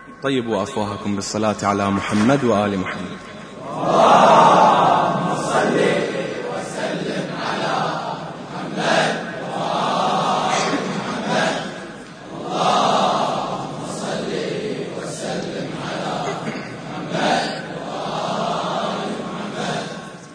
طيبوا أفواهكم بالصلاة على محمد وآل محمد. اللهم صل وسلم على محمد وآل محمد. اللهم صل وسلم على محمد وآل محمد.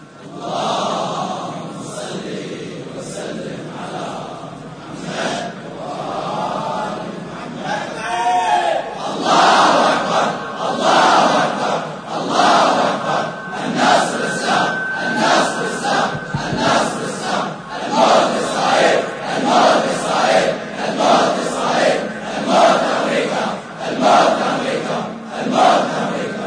اللهم صل وسلم على محمد وآل محمد. الله أكبر الله أكبر الله أكبر. النصر السام النصر السام النصر السام. الموت إسرائيل الموت إسرائيل الموت إسرائيل. الموت أمريكا الموت أمريكا الموت أمريكا.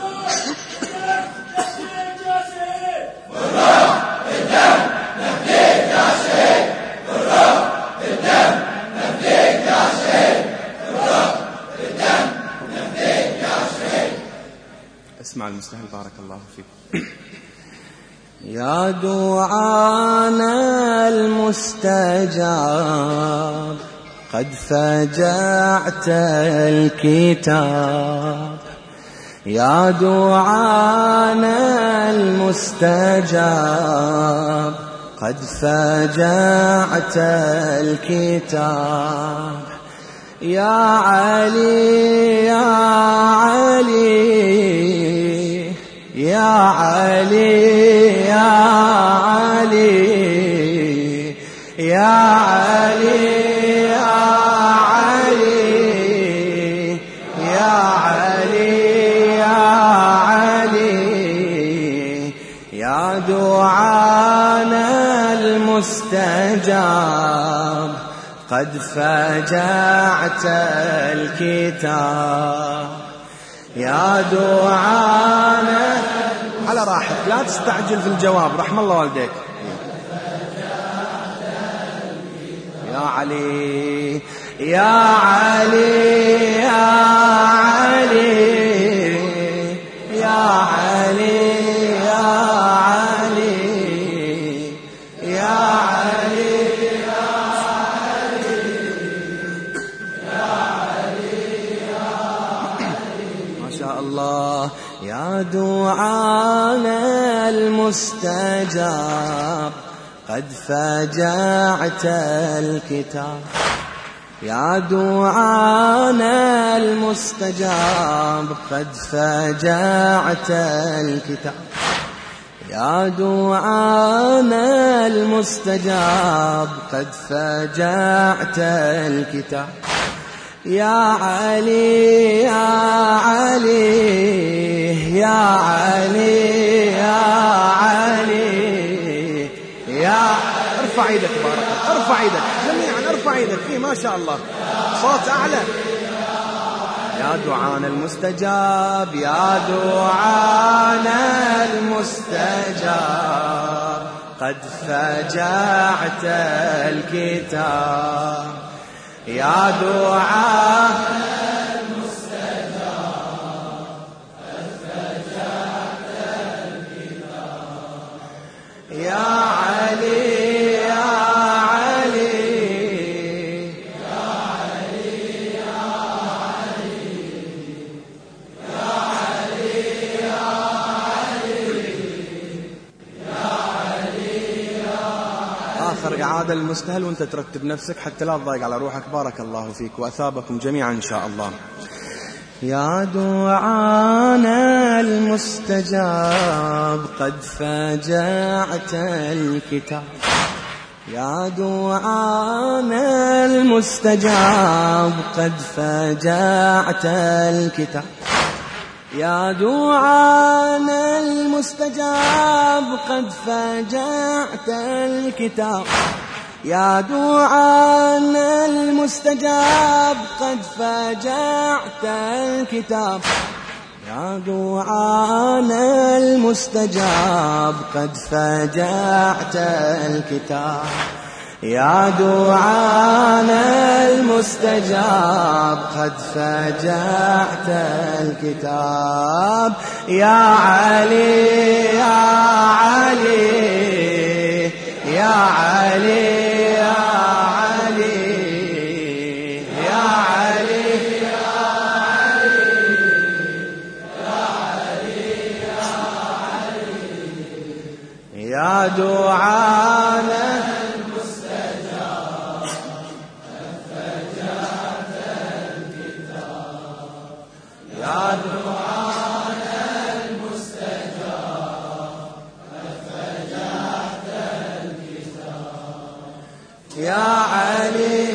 بالروح بالدم نفديك يا شهيد. بالروح بالدم نفديك يا شهيد. بالروح بالدم نفديك يا شهيد. اسمع المستهل بارك الله فيك. يا دعانا المستجاب قد فجعت الكتاب. يا دعانا المستجاب قد فجعت الكتاب. يا علي يا علي يا علي يا علي يا علي يا علي يا علي يا علي. يا دعانا المستجاب قد فجعت الكتاب. يا دعانا على راحتك لا تستعجل في الجواب رحم الله والديك. يا علي يا علي يا علي يا علي يا علي يا علي ما شاء الله. يا دعانا المستجاب قد فجعت الكتاب. يا دعانا المستجاب قد فجعت الكتاب. يا دعانا المستجاب قد فجعت الكتاب. يا علي يا علي يا علي يا علي يا. ارفع ايدك بارك الله. ارفع ايدك جميعا ارفع ايدك فيه ما شاء الله صوت اعلى. يا دعانا المستجاب يا دعانا المستجاب قد فجعت الكتاب. يا دعانا المستجاب قد فجعت الكتاب. يا علي يا علي يا علي يا علي يا علي يا علي يا علي. آخر إعادة المستهل وانت ترتب نفسك حتى لا تضايق على روحك. بارك الله فيك وأثابكم جميعا إن شاء الله. يا دعانا المستجاب قد فجعت الكتاب. يا دعانا المستجاب قد فجعت الكتاب. يا دعانا المستجاب قد فجعت الكتاب. يا دعانا المستجاب قد فجعت الكتاب. يا دعانا المستجاب قد فجعت الكتاب. يا دعانا المستجاب قد فجعت الكتاب. يا علي يا علي يا علي يا علي يا علي يا علي يا دعانا المستجاب قد فجعت الكتاب يا دعانا المستجاب قد فجعت الكتاب يا علي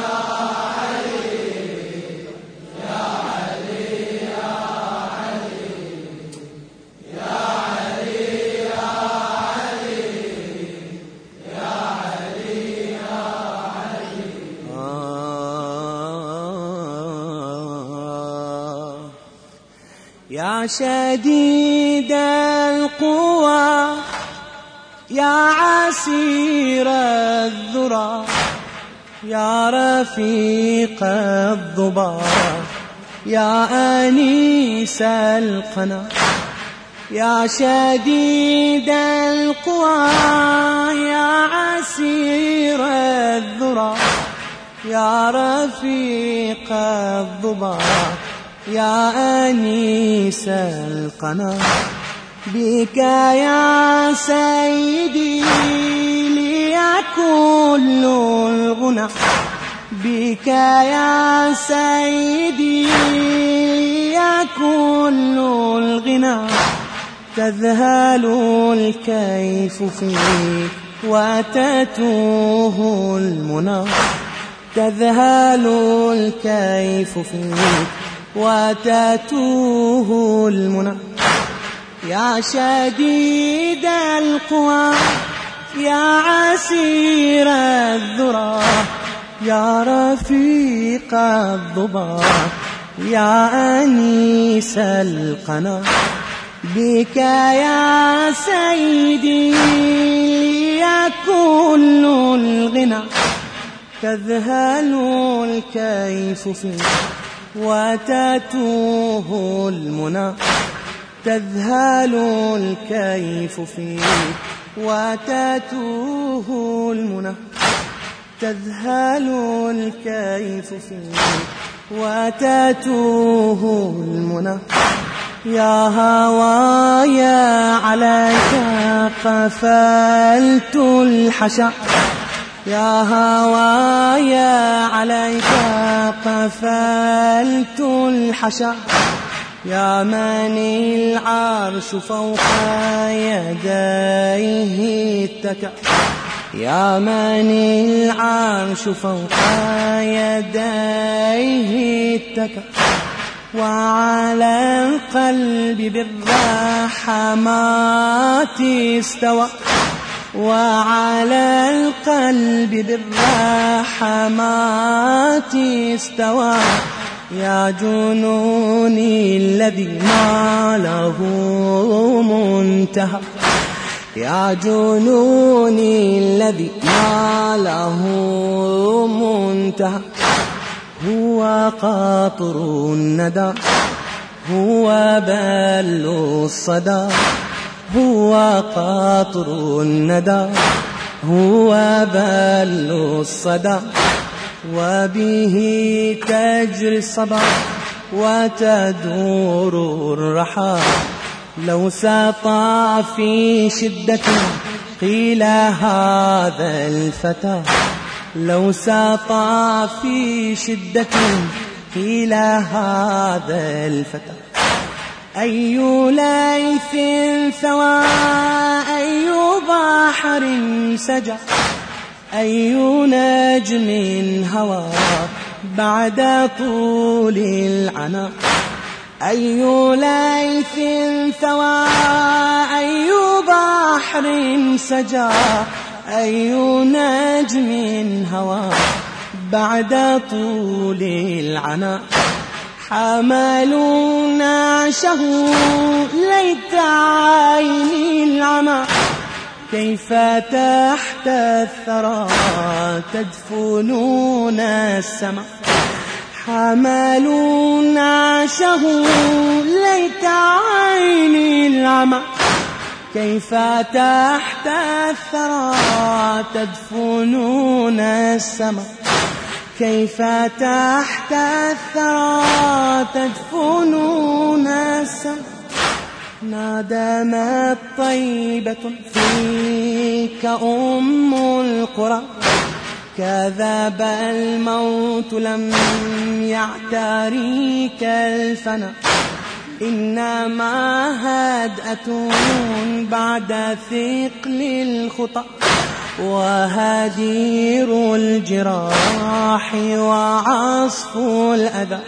يا شديد القوى يا عسير الذرى يا رفيق الضباب يا أنيس القنا يا شديد القوى يا عسير الذرى يا رفيق الضباب يا أنيس القنا بك يا سيدي لي كل الغنى بك يا سيدي لي كل الغنى تذهل الكيف فيك وتتوه المنى تذهل الكيف فيك وتتوه المنى يا شديد القوى يا عسير الذرى يا رفيق الضباب يا أنيس القنا بك يا سيدي لي كل الغنى تذهل الكيف فيك وتتوه المنى تذهل الكيف فيك وتتوه المنى تذهل الكيف فيك وتتوه المنى يا هوايا عليك قفلت الحشا يا هوايا عليك قفلت الحشا يا من العرش فوق يديه اتكى يا من العرش فوق يديه اتكى وعلى القلب بالرحمات استوى وعلى القلب بالرحمات استوى يا جنوني الذي ما له منتهى يا جنوني الذي ما له منتهى هو قطر الندى هو بل الصدى هو قطر الندى هو بل الصدى وبه تجري الصبا وتدور الرحى لو سطع في شدة قيل هذا الفتى لو سطع في شدة قيل هذا الفتى أي ليث ثوى أي بحر سجى أي نجم هوى بعد طول العناء أي ليث ثوى أي بحر سجى أي نجم هوى بعد طول العناء حملوا نعشه ليت عيني العمى كيف تحت الثرى تدفنون السماء حملوا نعشه ليت عيني العمى كيف تحت الثرى تدفنون السماء كيف تحت الثرى تدفنون السماء نادمت طيبة فيك أم القرى، كذب الموت لم يعتريك الفنا، إنما هدأة بعد ثقل الخطى، وهدير الجراح وعصف الأذى.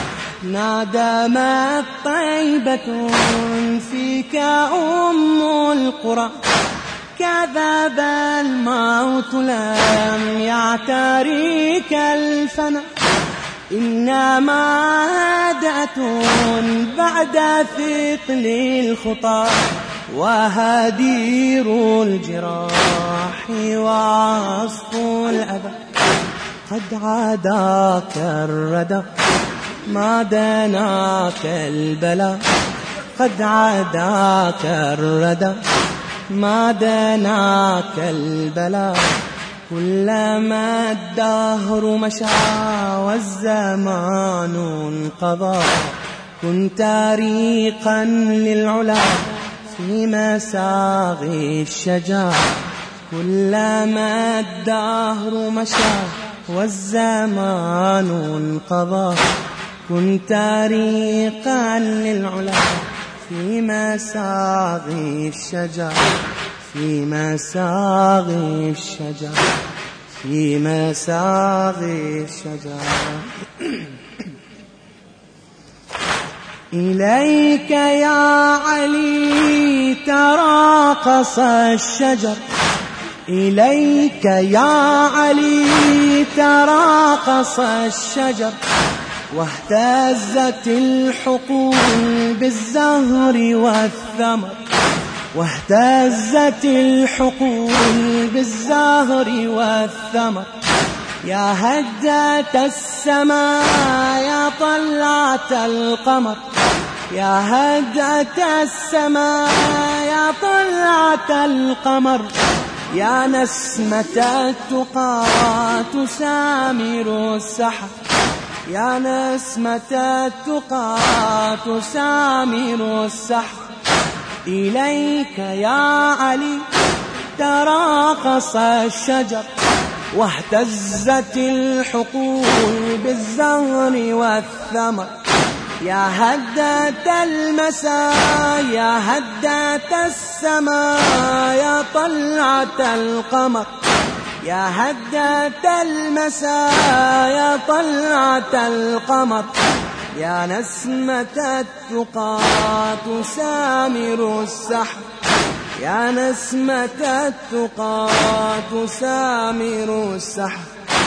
نادمت طيبة فيك أم القرى، كذب الموت لم يعتريك الفنا، إنما هدأة بعد ثقل الخطى، وهدير الجراح وعصف الأذى. قد عاداك الردى ما دناك البلاء، قد عاداك الردى ما دناك البلاء، كلما الدهر مشى والزمان انقضى، كنت ريقا للعلا في مساغي الشجاع، كلما الدهر مشى والزمان انقضى، كنت ريقا للعلا في مساغي الشجاع، في مساغي الشجاع، في مساغي الشجاع. إليك يا علي تراقص الشجر، إليك يا علي تراقص الشجر، واهتزت الحقول بالزهر والثمر، واهتزت الحقول بالزهر والثمر. يا هدة السماء يا طلعة القمر، يا هدة السماء يا طلعة القمر، يا نسمة التقى تسامر السحر، يا نسمة التقى تسامر السحر. إليك يا علي تراقص الشجر، واهتزت الحقول بالزهر والثمر. يا هدة المساء يا هدة السماء يا طلعة القمر، يا هدة المساء يا طلعة القمر، يا نسمة التقى تسامر السحر، يا نسمة التقى تسامر السحر.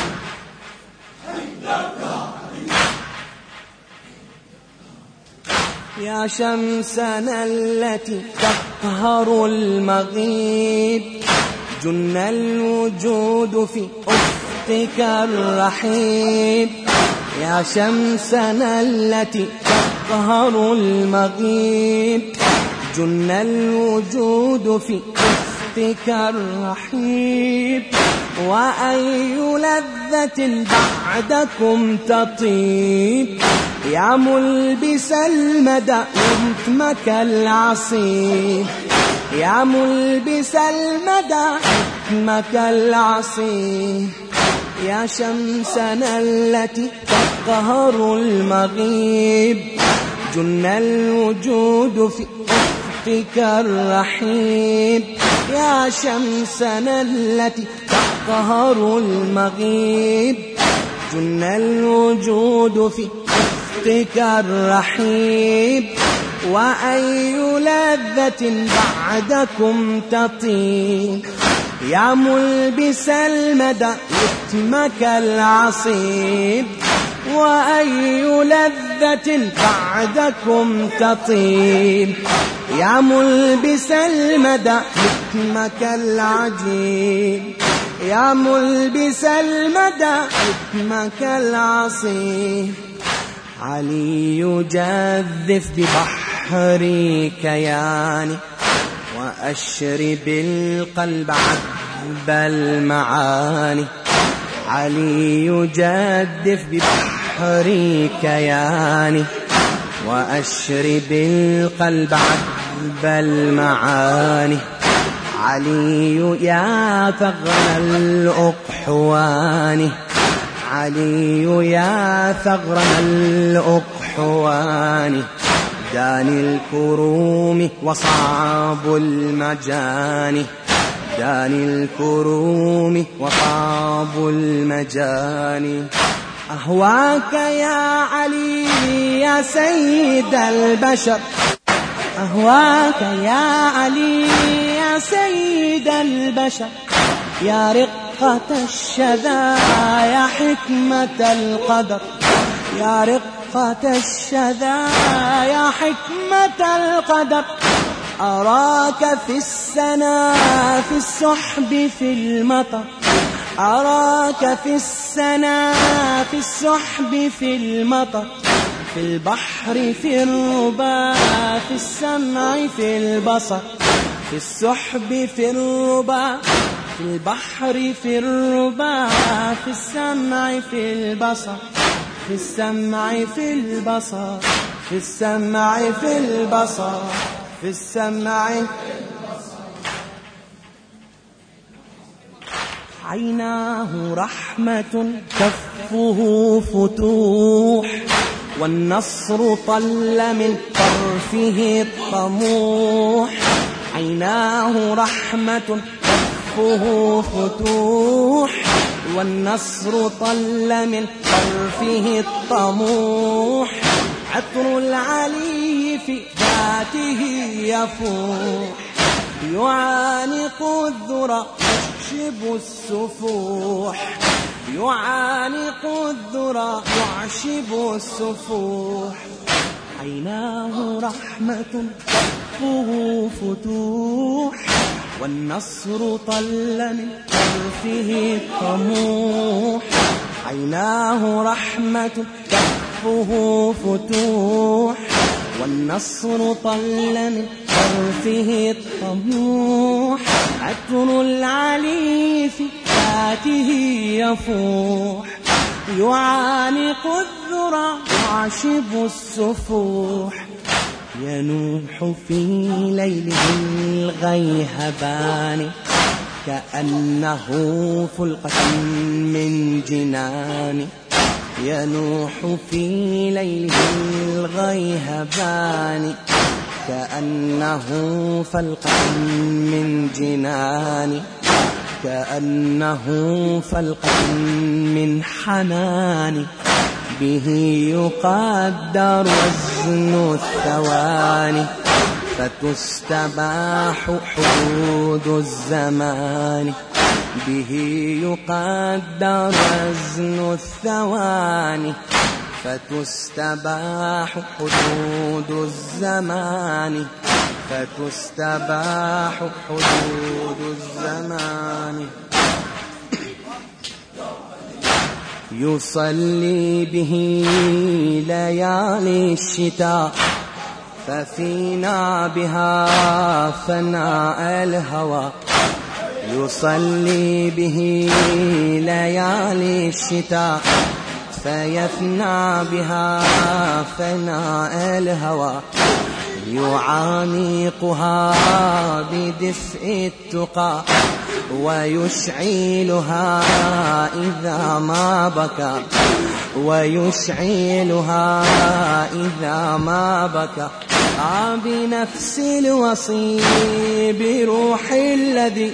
يا شمسنا التي تقهر المغيب، جن الوجود في أفقك الرحيب. يا شمسنا التي تقهر المغيب، جن الوجود في أفقك الرحيب. وأي لذة بعدكم تطيب، يا ملبس المدى يتمك العصيب، يا ملبس المدى يتمك العصيب. يا شمسنا التي تقهر المغيب، جن الوجود في أفقك الرحيب. يا شمسنا التي تقهر المغيب، جن الوجود في أفقك الرحيب. وأي لذة بعدكم تطيب، يا ملبس المدى يتمك العصيب. وأي لذة بعدكم تطيب، يا ملبس المدى يتمك العجيب، يا ملبس المدى يتمك العصيب. علي يجذف ببحر كياني، وأشرب القلب عذب المعاني. علي يجدف ببحر كياني، وأشرب القلب عذب المعاني. علي يا ثغر الأقحوان، علي يا ثغر الأقحوان، داني الكروم وصعب المجاني، داني الكروم وصعب المجاني. أهواك يا علي يا سيد البشر، أهواك يا علي يا سيد البشر، يا رقة الشذا يا حكمة القدر، يا رقة الشذا يا حكمة القدر. أراك في السنا في السحب في المطر، أراك في السنا في السحب في المطر، في البحر في الربا في السمع في البصر، في السحب في الربا في البحر في الربا، في السمع في البصر، في السمع في البصر، في السمع في البصر، في السمع. عيناه رحمة كفه فتوح، والنصر طل من طرفه الطموح. عيناه رحمة كفه فتوح، والنصر طل من طرفه الطموح. عطر العلي في ذاته يفوح، يعانق الذرى يعشب السفوح، يعانق الذرى يعشب السفوح. عيناه رحمة كفه فتوح، والنصر طل من طرفه الطموح. عيناه رحمة كفه فتوح، والنصر طل من طرفه الطموح. عطر العلي في ذاته يفوح، يعانق الذرى يعشب السفوح. ينوح في ليله الغيهبان، كأنه فلقة من جنان. ينوح في ليله الغيهبان، كأنه فلقة من جنان، كأنه فلقة من حنان. به يقدر وزن الثواني، فتستباح حدود الزمان. به يقدر وزن الثواني، فتستباح حدود الزمان، فتستباح حدود الزمان. يصلي به ليالي الشتاء، ففينا بها فناء الهوى. يصلي به ليالي الشتاء، فيفنى بها فناء الهوى. يعانقها بدفء التقى، ويشعلها إذا ما بكى، ويشعلها إذا ما بكى. بنفس الوصي بروح الذي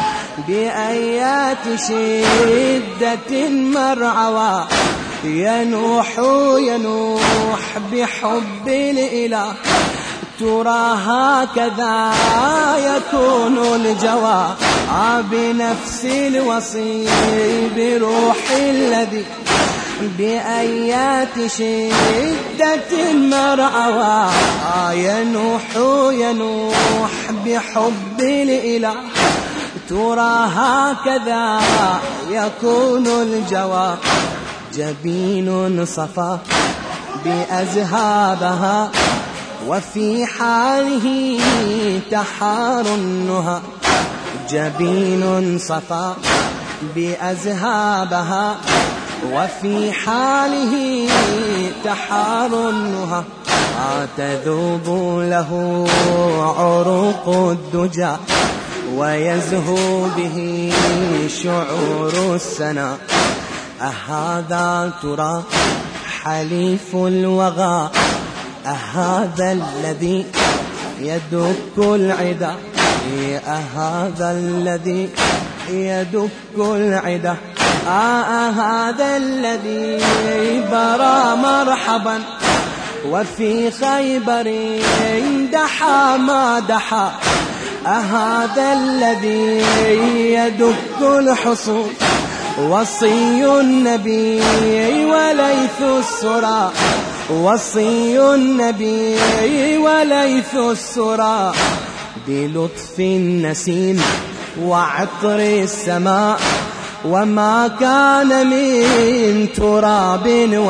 بآيات شدة مرعوى. ينوح ينوح بحب الإله، ترى هكذا يكون الجوى. بنفس الوصي بروح الذي بآيات شدة مرعوى. ينوح ينوح بحب الإله، ترى هكذا يكون الجوى. جبين صفا بأزهابها، وفي حاله تحار النهى. جبين صفا بأزهابها، وفي حاله تحار النهى. تذوب له عروق الدجى ويزهو به شعور السنا. أهذا ترى حليف الوغى أهذا الذي يدك العدا أهذا الذي يدك العدا هذا الذي برى مرحبا وفي خيبر دحى ما دحى هذا الذي يدك الحصون وصي النبي وليث السرى وصي النبي وليث السرى بلطف النسيم وعطر السماء وما كان من تراب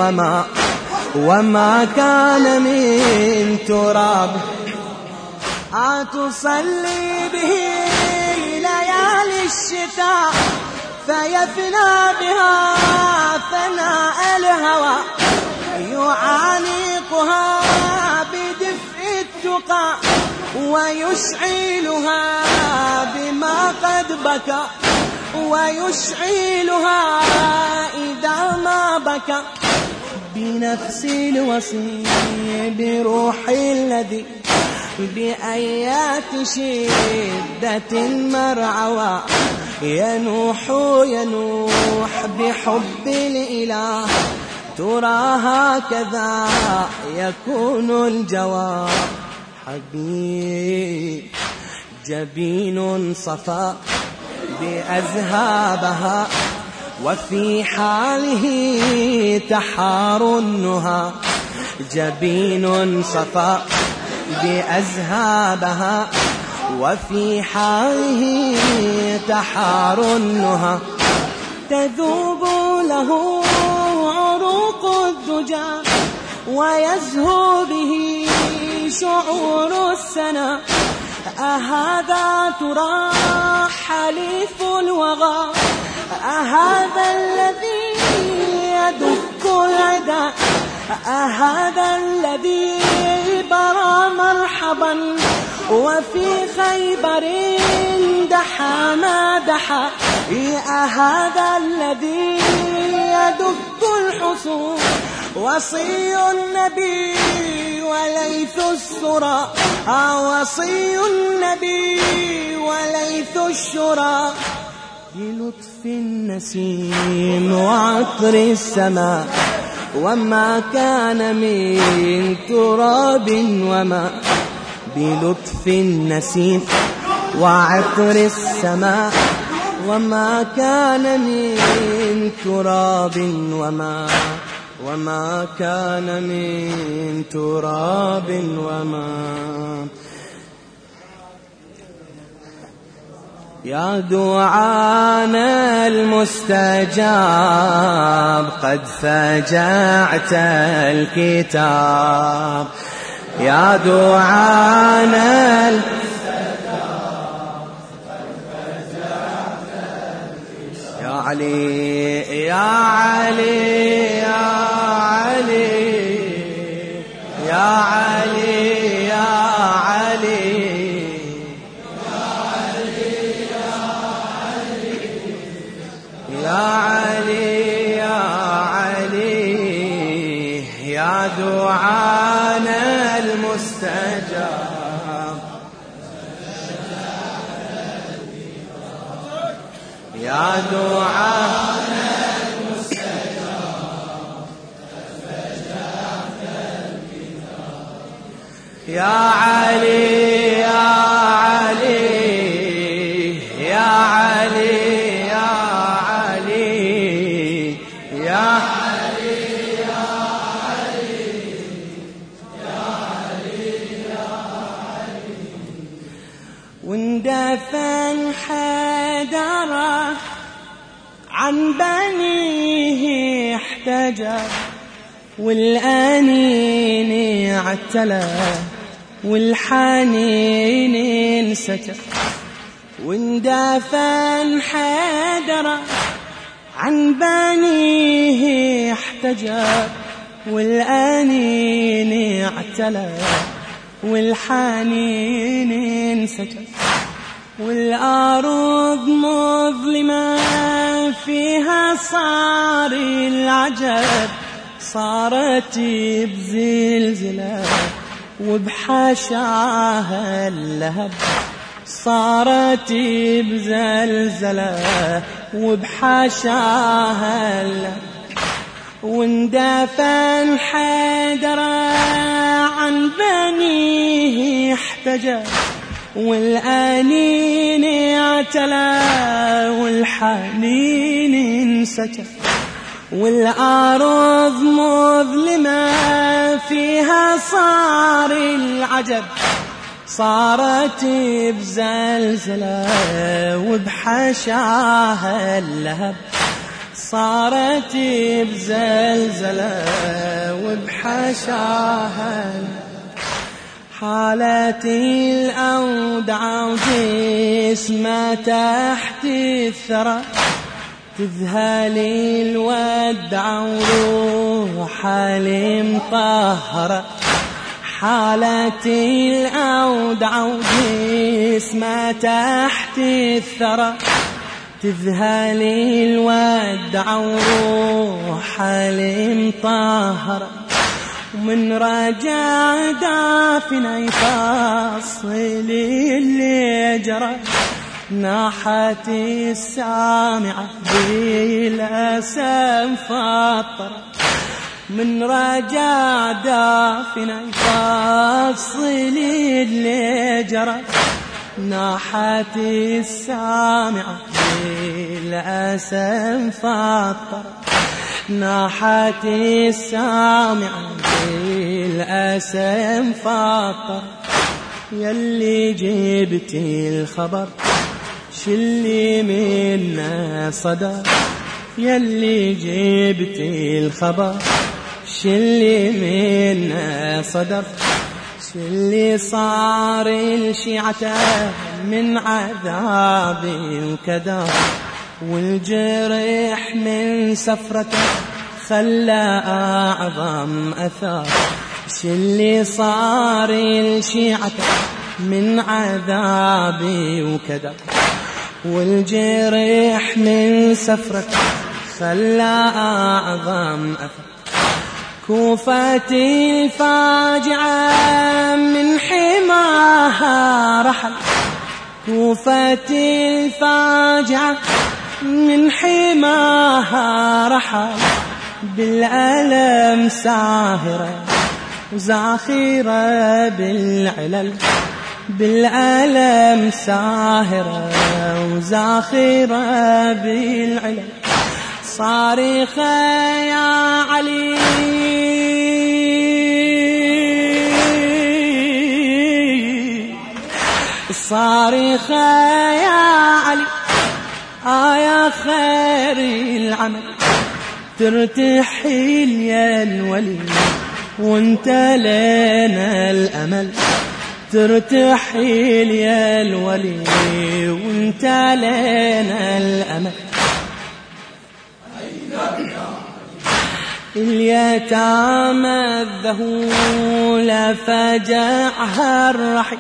وما كان من تراب تصلي به ليالي الشتاء فيفنى بها فناء الهوى يعانقها بدفء التقى ويشعلها بما قد بكى ويشعلها إذا ما بكى بنفس الوصي بروح الذي بآيات شدة مرعوى ينوح بحب الإله ترى هكذا يكون الجواب حبيب جبين صفا بأذهابها وفي حاله تحار النهى جبين صفا بأذهابها وفي حاله تحار النهى تذوب له عروق الدجى ويزهو به شعور السنا أهذا ترى حليف الوغى أهذا الذي يدك العدا أهذا الذي برى مرحبا وفي خيبر دحى ما دحى أهذا الذي يدك الحصون وصي النبي وليث السرى وصي النبي وليث الشرى بلطف النسيم وعطر السماء وما كان من تراب وما بلطف النسيم وعطر السماء وما كان من تراب وما كان من تراب وما يا دعانا المستجاب قد فجعت الكتاب يا دعانا المستجاب قد فجعت الكتاب يا علي يا علي يا علي يا علي يا علي يا علي يا علي يا دعانا المستجاب يا دعانا المستجاب يا علي يا علي يا علي واندفن حيدر عن بنيه احتجر والأنين اعتلى والحنين انسكر واندفن حيدر عن بنيه احتجر والأنين اعتلى اعتلى والحنين انسكب والأرض مظلمة فيها صار العجب صارت بزلزلة وبحشاها اللهب صارت بزلزلة وبحشاها اللهب واندفن حيدر عن بنيه احتجب والأنين اعتلى والحنين انسكب والأرض مظلمة فيها صار العجب صارت بزلزلة وبحشاها اللهب صارت بزلزلة وبحشاها حالت الأودع وجسمه تحت الثرى تذهل الودع وروحها المطهرة حالت الأودع وجسمه تحت الثرى تذهل الودع وروحها المطهرة ومن رجع دافنا يفصل اللي جرى ناحت السامعة بالأسم فاطرة من رجع دافنا يفصل اللي جرى ناحت السامعة بالأسم فاطرة ناحت السامعة بالأسم فاطرة يلي جبتي الخبر شلي منا صدر يلي جبتي الخبر شلي منا صدر شلي صار الشيعة من عذاب وكدر والجرح من سفرته خلى أعظم أثار شلي صار الشيعة من عذاب وكدر والجرح من سفرته خلى أعظم أثار كوفتي الفاجعة من حماها رحل كوفتي الفاجعة من حماها رحل بالألم ساهرة وزاخرة بالعلل بالألم ساهرة وزاخرة بالعلل صارخة يا علي صارخة يا علي يا خير العمل ترتحل يا الولي وانت لنا الأمل ترتحل يا الولي وانت لنا الأمل اليتامى الذهول فجعها الرحيم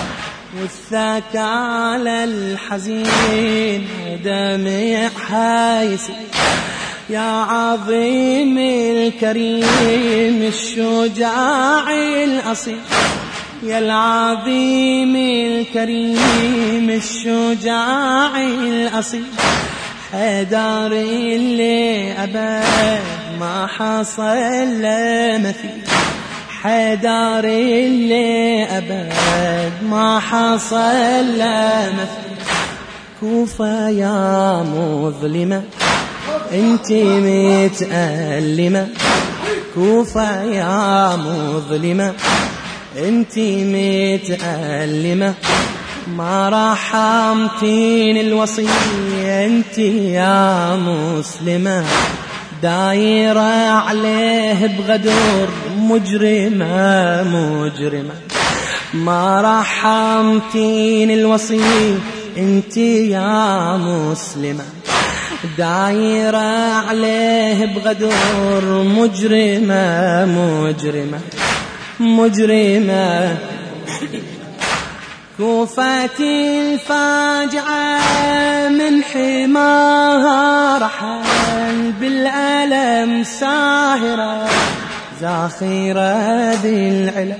والثكالى الحزين دمعها يسيل يا عظيم الكريم الشجاع الأصيل يا العظيم الكريم الشجاع الأصيل حيدر اللي أبد ما حصل مثيل حيدر اللي أبد ما حصل مثيل كوفة يا مظلمة انتي متألمة كوفة يا مظلمة انتي متألمة ما رحمتين الوصي انتي يا مسلمة دايرة عليه بغدر مجرمة مجرمة ما رحمتين الوصي انتي يا مسلمة دايرة عليه بغدر مجرمة مجرمة مجرمة. كوفتي الفاجعة من حماها رحل بالألم ساهرة زاخرة ذي العلم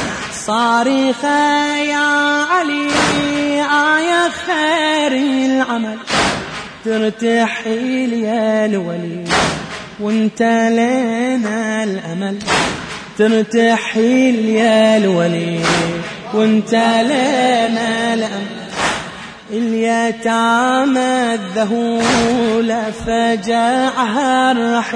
صارخة يا علي آية خير العمل ترتحل يا الولي وانت لنا الأمل ترتحل يا الولي وانت لنا الأمل. اليتامى الذهولة فجاعها الرحيل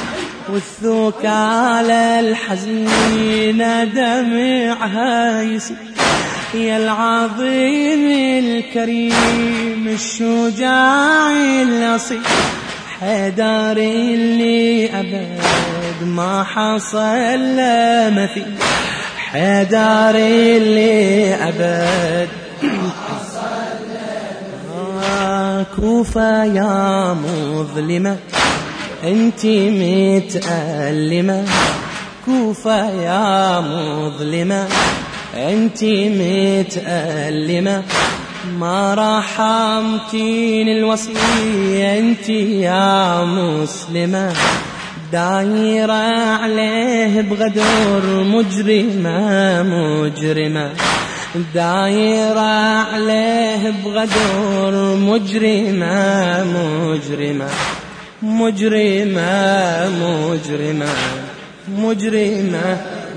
والثكالى الحزينة دمعها يسيل يا العظيم الكريم الشجاع الأصيل حيدر اللي أبد ما حصل له مثيل حيدر اللي أبد كوفة يا مظلمة انتي متألمة كوفة يا مظلمة انتي متألمة ما رحمتين الوصية انتي يا مسلمة دايرة عليه بغدر مجرمة مجرمة دايرة عليه بغدر مجرمة مجرمة مجرمة مجرمة مجرمة.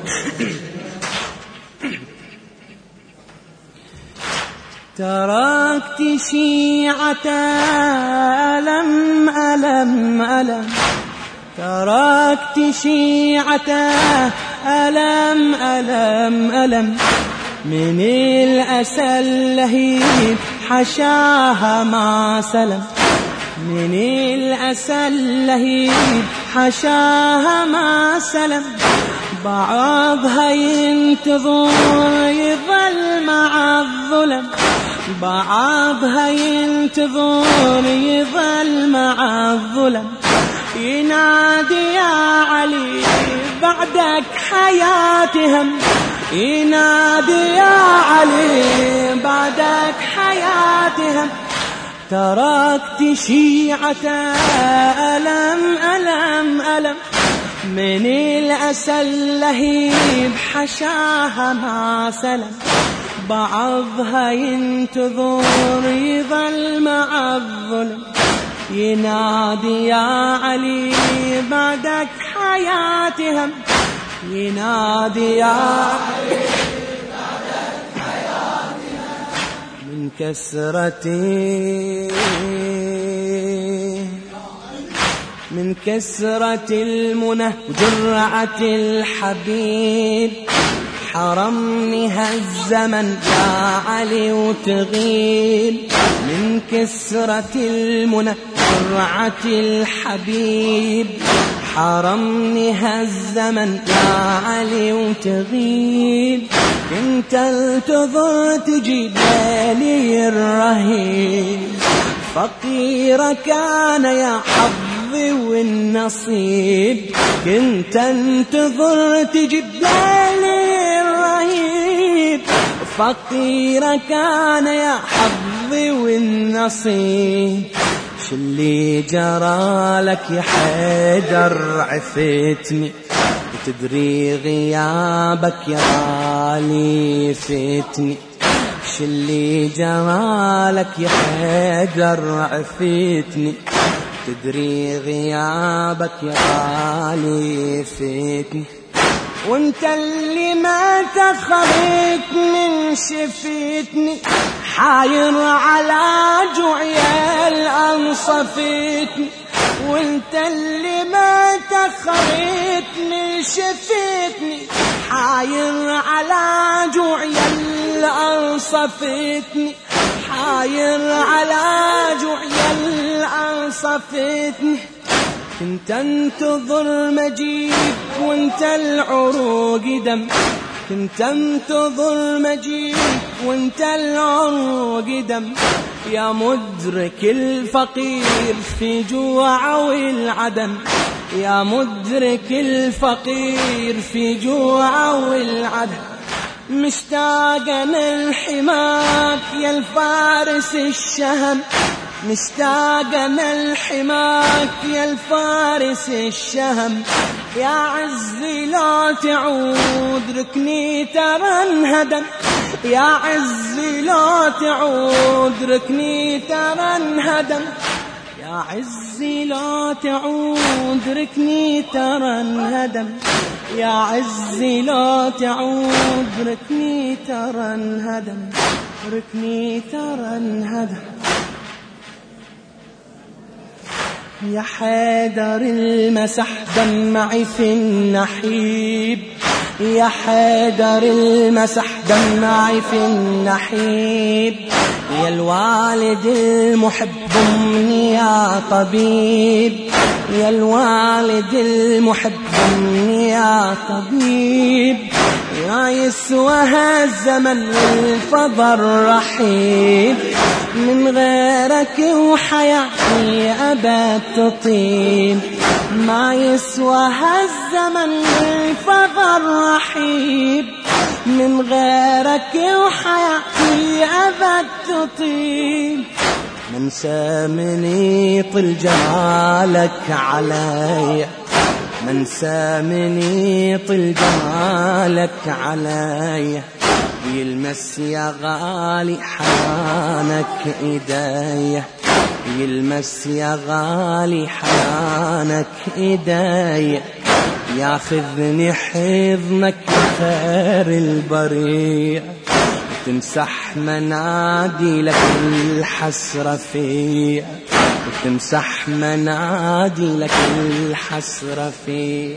تركت شيعة ألم ألم ألم تركت شيعة ألم ألم ألم من الأسى اللهيب حشاها ما سلم من الأسى اللهيب حشاها ما سلم بعضها ينتظر يظل مع الظلم بعضها ينتظر يظل مع الظلم ينادي يا علي بعدك حياتهم ينادي يا علي بعدك حياتهم. تركت شيعة ألم ألم ألم من الأسى اللهيب حشاها ما سلم بعضها ينتظر يظل مع الظلم ينادي يا علي بعدك حياتهم ينادي يا علي بعدك حياتهم. من كسرة المنى وجرعة الحبيب حرمني هالزمن يا علي وتغيب من كسرة المنى وجرعة الحبيب حرمني هالزمن يا علي وتغيب كنت انتظر تجيب لي الرهيب فقير كان يا حظي والنصيب كنت انتظر تجيب لي الرهيب فقير كان يا حظي والنصيب. شلي جرى لك يا حيدر عفتني وتدري غيابك يا غالي فتني شلي جمالك يا حيدر عفتني تدري غيابك يا غالي فتني وانت اللي ما تخرج من شفتني حاير على جوعي الأنصفتني وانت اللي ما تخرج من شفتني حاير على جوعي الأنصفتني حاير على جوعي الأنصفتني كنت انتظر مجيب وانت العروق دم كنت انتظر مجيب وانت العروق دم يا مدرك الفقير في جوع والعدم يا مدرك الفقير في جوع والعدم، مشتاقنا لحماك يا الفارس الشهم، مشتاقنا لحماك يا الفارس الشهم. يا عزي لا تعود ركني ترى انهدم، يا عزي لا تعود ركني ترى انهدم، يا عزي لا تعود ركني ترى انهدم، يا عزي لا تعود ركني ترى انهدم، ركني ترى انهدم. يا حيدر المسح دمعي في النحيب، يا حيدر المسح دمعي في النحيب، يا الوالد المحب مني يا طبيب، يا الوالد المحب مني يا طبيب. يا يسوى هالزمن والفضل رحيب، من غيرك وحياتي أبد تطيب. ما يسوى هالزمن والفضل رحيب، من غيرك وحياتي أبد تطيب. منسى من يطل جمالك علي، منسى من يطل جمالك علي، يلمس يا غالي حنانك ايدي، يلمس يا غالي حنانك ايدي. ياخذني حضنك خير البرية، وتمسح منادي لك الحسرة فيا، وتمسح منادي لك الحسرة فيا.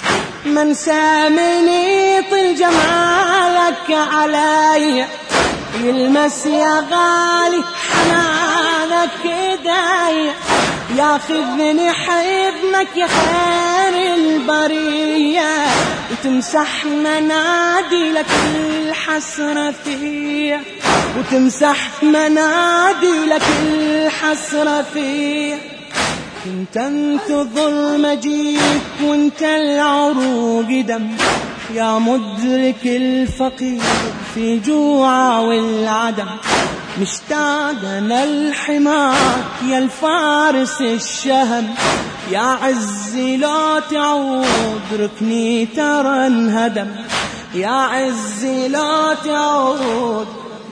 منسى من يطل جمالك علي، يلمس يا غالي حنانك ايدي. ياخذني حضنك يا خير البرية، وتمسح منادي لك الحسرة فيا، وتمسح منادي لك الحسرة فيا. كنت انتظر مجيك وانت العروق دم، يا مدرك الفقير في جوع والعدم، مشتاقنا لحماك يا الفارس الشهم. يا عزي لا تعود ركني ترى انهدم، يا عزي لا تعود.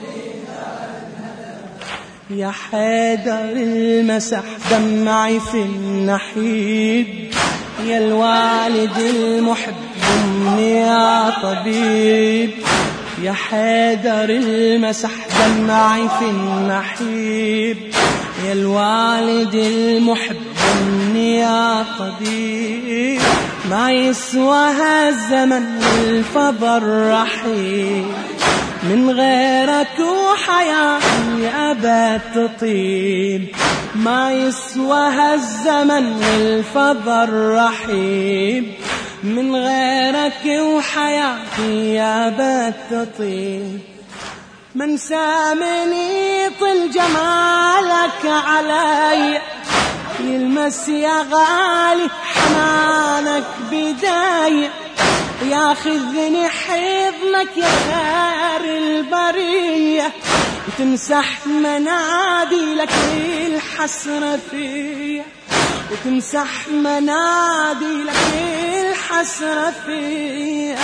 يا حيدر المسح دمعي في النحيب، يا الوالد المحب مني يا طبيب. يا حيدر المسح دمعي في النحيب، يا الوالد المحب مني يا طبيب. ما يسوى هالزمن والفضل رحيب، من غيرك وحياتي أبد تطيب. ما يسوى هالزمن والفضل رحيب، من غيرك وحياتي أبد تطيب. منسى من يطل جمالك علي، يلمس يا غالي حنانك بداية. ياخذني حضنك يا خير البرية، وتمسح منادي لك الحسرة فيا، وتمسح منادي لك الحسرة فيا.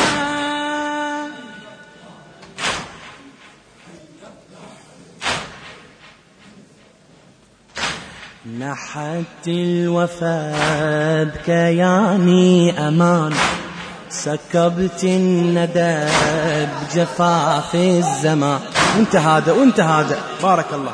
نحت الوفاء بكياني أمان، سكبت الندى بجفاف الزمان. وانت هذا وانت هذا بارك الله.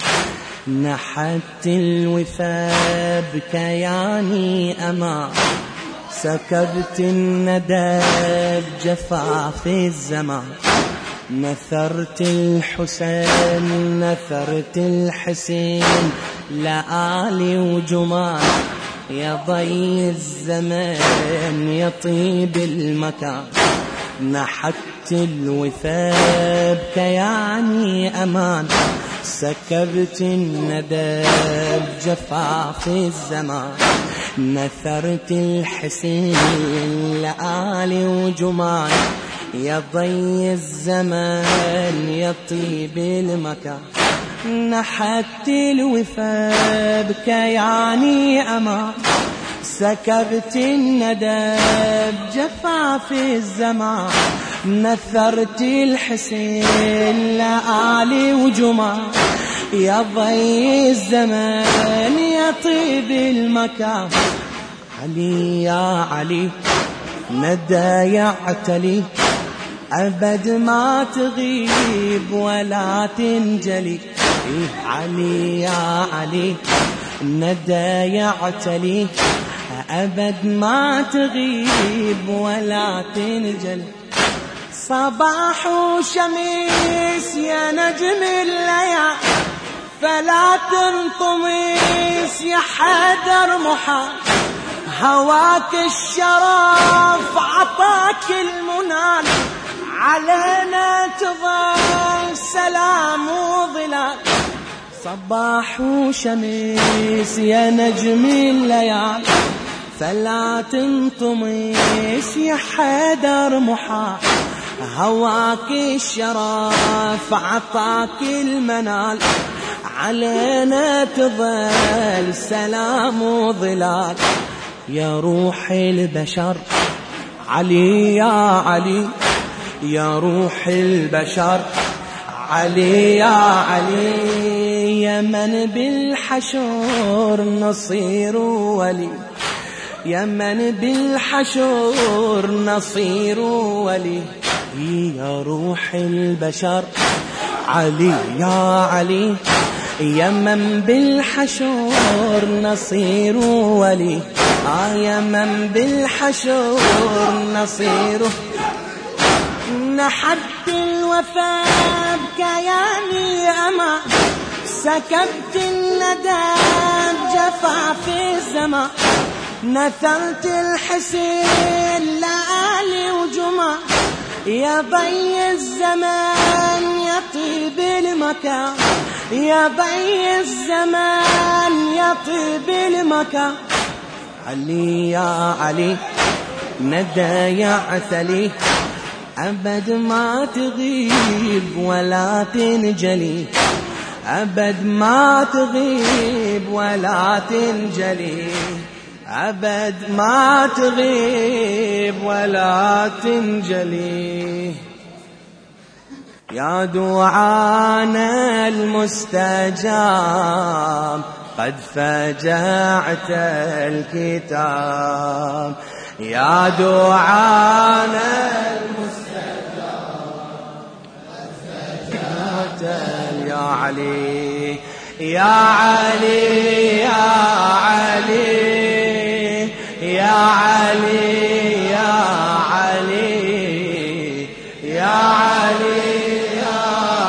نحت الوفاء بكياني أمان، سكبت الندى بجفاف الزمان. نثرت الحسين نثرت الحسين، لآلي وجمال يا ضي الزمان يا طيب المكان. نحت الوثاب كياني أمان، سكبت الندى بجفاف الزمان. نثرت الحسين لآلي وجمال، يا ضي الزمان يا طيب المكان، نحت الوفا بكياني أمان، سكبت الندى بجفاف الزمان، نثرت الحسين لآلي وجمال، يا ضي الزمان يا طيب المكان. علي يا علي ندى يعتلي، أبد ما تغيب ولا تنجلي. علي يا علي ندى يعتلي، أبد ما تغيب ولا تنجلي. صباح وشمس يا نجم الليالي، فلا تنطمس يا حيدر محال، هواك الشرف عطاك المنال، علينا تظل سلام وظلال. صباح وشمس يا نجم الليالي، فلا تنطمس يا حيدر محال، هواك الشرف عطاك المنال، علينا تظل سلام وظلال. يا روح البشر علي يا علي، يا روح البشر علي يا علي، يا من بالحشور نصير ولي، يا من بالحشور نصير ولي. يا روح البشر علي يا علي، يا من بالحشور نصير ولي، يا من بالحشور نصير. نحت الوفا بكياني أمان، سكبت الندى بجفاف الزمان، نثرت الحسين لآلي وجمال، يا ضي الزمان يا طيب المكان، يا ضي الزمان يا طيب المكان. علي يا علي ندى يعتلي، أبد ما تغيب ولا تنجلي، أبد ما تغيب ولا تنجلي، أبد ما تغيب ولا تنجلي. يا دعانا المستجاب قد فجعت الكتاب، يا دعانا المستجاب قد فجعت. يا علي يا علي يا علي يا علي يا علي يا علي يا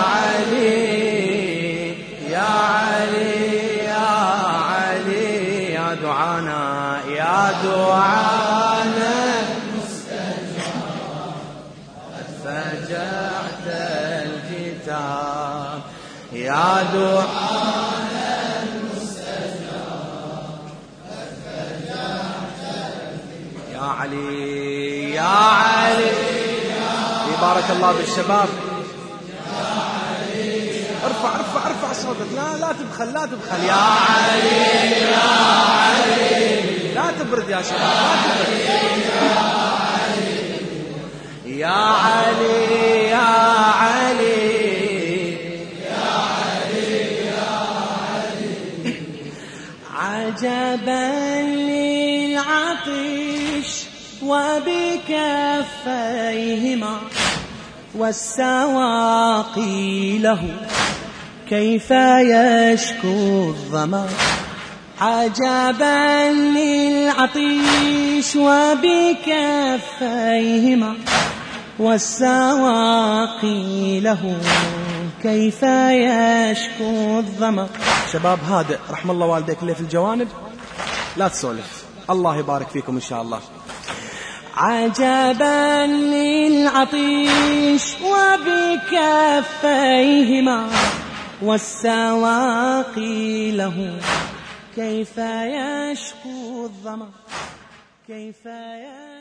علي يا علي يا علي، يا دعانا يا دعانا المستجاب قد فجعت الكتاب، يا دعانا المستجاب قد فجعت الكتاب. يا علي يا علي، بارك الله بالشباب. ارفع ارفع ارفع صوتك، لا تبخل لا تبخل. يا علي يا علي، لا تبرد يا شباب، لا تبرد. يا علي يا علي يا علي يا علي، عجبا للعطش وبكفيهما والسواقي له كيف يشكو الظما، عجبا للعطيش وبكفيهما والسواقي له كيف يشكو الظما. شباب هادئ، رحم الله والديك اللي في الجوانب، لا تسولف، الله يبارك فيكم إن شاء الله. عجبا للعطيش وبكفيهما والسواقي له كيف يشكو الظما كيف يشكو